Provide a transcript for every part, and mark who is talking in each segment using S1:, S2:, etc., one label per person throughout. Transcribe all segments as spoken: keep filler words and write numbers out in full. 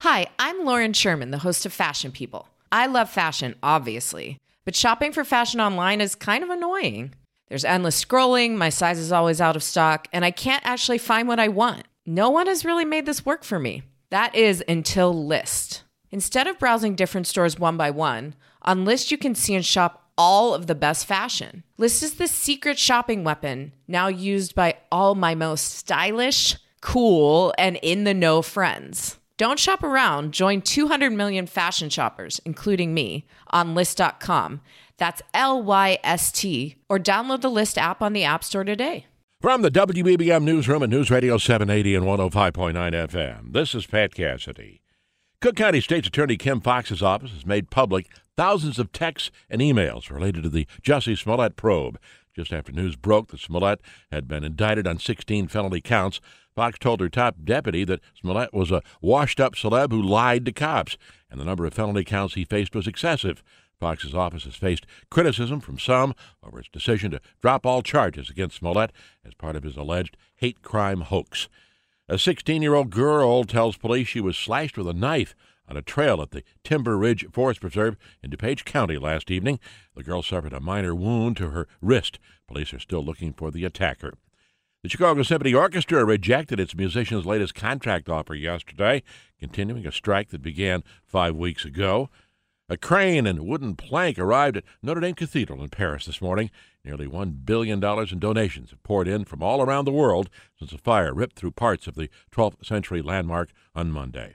S1: Hi, I'm Lauren Sherman, the host of Fashion People. I love fashion, obviously, but shopping for fashion online is kind of annoying. There's endless scrolling, my size is always out of stock, and I can't actually find what I want. No one has really made this work for me. That is until Lyst. Instead of browsing different stores one by one, on Lyst you can see and shop all of the best fashion. Lyst is the secret shopping weapon, now used by all my most stylish, cool, and in-the-know friends. Don't shop around. Join two hundred million fashion shoppers, including me, on Lyst dot com. That's L Y S T. Or download the Lyst app on the App Store today.
S2: From the W B B M Newsroom and News Radio seven eighty and one oh five point nine F M, this is Pat Cassidy. Cook County State's Attorney Kim Fox's office has made public thousands of texts and emails related to the Jussie Smollett probe. Just after news broke that Smollett had been indicted on sixteen felony counts, Fox told her top deputy that Smollett was a washed-up celeb who lied to cops, and the number of felony counts he faced was excessive. Fox's office has faced criticism from some over its decision to drop all charges against Smollett as part of his alleged hate crime hoax. A sixteen-year-old girl tells police she was slashed with a knife on a trail at the Timber Ridge Forest Preserve in DuPage County last evening. The girl suffered a minor wound to her wrist. Police are still looking for the attacker. The Chicago Symphony Orchestra rejected its musician's latest contract offer yesterday, continuing a strike that began five weeks ago. A crane and wooden plank arrived at Notre Dame Cathedral in Paris this morning. Nearly one billion dollars in donations have poured in from all around the world since a fire ripped through parts of the twelfth century landmark on Monday.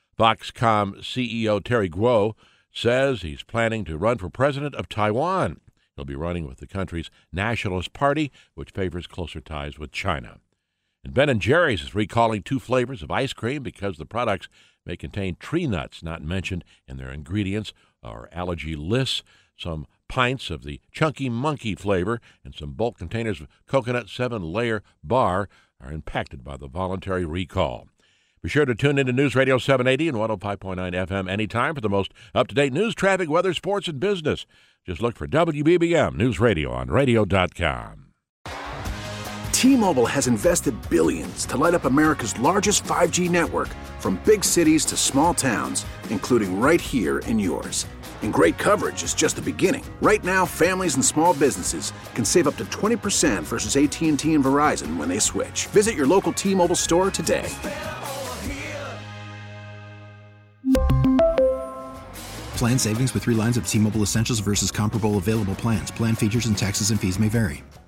S2: Foxconn C E O Terry Guo says he's planning to run for president of Taiwan. He'll be running with the country's Nationalist Party, which favors closer ties with China. And Ben and Jerry's is recalling two flavors of ice cream because the products may contain tree nuts not mentioned in their ingredients or allergy lists. Some pints of the Chunky Monkey flavor and some bulk containers of Coconut seven-layer bar are impacted by the voluntary recall. Be sure to tune in to News Radio seven eighty and one oh five point nine F M anytime for the most up-to-date news, traffic, weather, sports, and business. Just look for W B B M News Radio on radio dot com.
S3: T-Mobile has invested billions to light up America's largest five G network, from big cities to small towns, including right here in yours. And great coverage is just the beginning. Right now, families and small businesses can save up to twenty percent versus A T and T and Verizon when they switch. Visit your local T-Mobile store today.
S4: Plan savings with three lines of T-Mobile Essentials versus comparable available plans. Plan features and taxes and fees may vary.